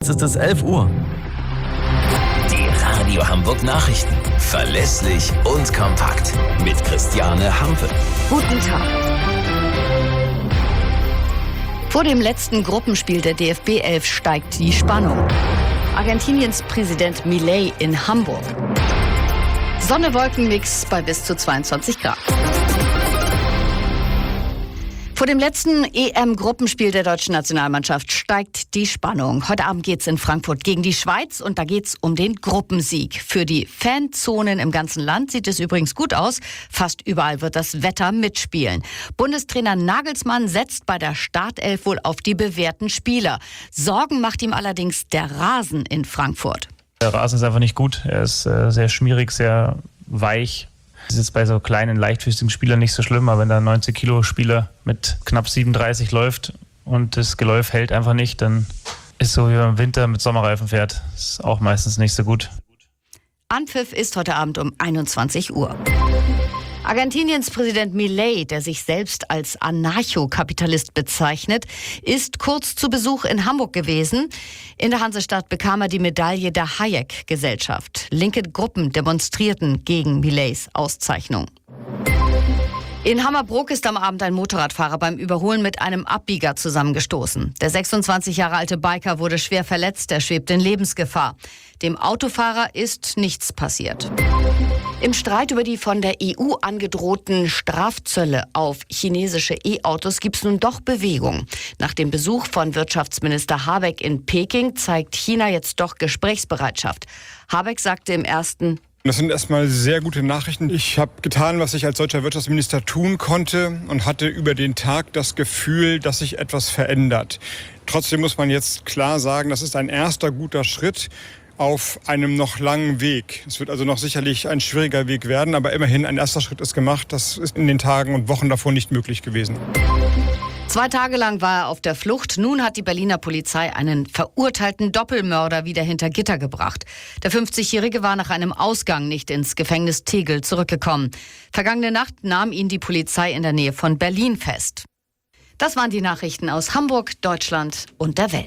ist es 11 Uhr. Die Radio Hamburg Nachrichten. Verlässlich und kompakt. Mit Christiane Hampe. Guten Tag. Vor dem letzten Gruppenspiel der DFB 11 steigt die Spannung. Argentiniens Präsident Milei in Hamburg. Sonne-Wolken-Mix bei bis zu 22 Grad. Vor dem letzten EM-Gruppenspiel der deutschen Nationalmannschaft steigt die Spannung. Heute Abend geht's in Frankfurt gegen die Schweiz und da geht's um den Gruppensieg. Für die Fanzonen im ganzen Land sieht es übrigens gut aus. Fast überall wird das Wetter mitspielen. Bundestrainer Nagelsmann setzt bei der Startelf wohl auf die bewährten Spieler. Sorgen macht ihm allerdings der Rasen in Frankfurt. Der Rasen ist einfach nicht gut. Er ist sehr schmierig, sehr weich. Das ist jetzt bei so kleinen, leichtfüßigen Spielern nicht so schlimm, aber wenn da ein 90-Kilo-Spieler mit knapp 37 läuft und das Geläuf hält einfach nicht, dann ist so wie man im Winter mit Sommerreifen fährt. Das ist auch meistens nicht so gut. Anpfiff ist heute Abend um 21 Uhr. Argentiniens Präsident Milei, der sich selbst als Anarchokapitalist bezeichnet, ist kurz zu Besuch in Hamburg gewesen. In der Hansestadt bekam er die Medaille der Hayek-Gesellschaft. Linke Gruppen demonstrierten gegen Mileis Auszeichnung. In Hammerbrook ist am Abend ein Motorradfahrer beim Überholen mit einem Abbieger zusammengestoßen. Der 26 Jahre alte Biker wurde schwer verletzt, er schwebt in Lebensgefahr. Dem Autofahrer ist nichts passiert. Im Streit über die von der EU angedrohten Strafzölle auf chinesische E-Autos gibt es nun doch Bewegung. Nach dem Besuch von Wirtschaftsminister Habeck in Peking zeigt China jetzt doch Gesprächsbereitschaft. Habeck sagte im ersten: Das sind erstmal sehr gute Nachrichten. Ich habe getan, was ich als deutscher Wirtschaftsminister tun konnte und hatte über den Tag das Gefühl, dass sich etwas verändert. Trotzdem muss man jetzt klar sagen, das ist ein erster guter Schritt auf einem noch langen Weg. Es wird also noch sicherlich ein schwieriger Weg werden, aber immerhin ein erster Schritt ist gemacht. Das ist in den Tagen und Wochen davor nicht möglich gewesen. 2 Tage lang war er auf der Flucht. Nun hat die Berliner Polizei einen verurteilten Doppelmörder wieder hinter Gitter gebracht. Der 50-Jährige war nach einem Ausgang nicht ins Gefängnis Tegel zurückgekommen. Vergangene Nacht nahm ihn die Polizei in der Nähe von Berlin fest. Das waren die Nachrichten aus Hamburg, Deutschland und der Welt.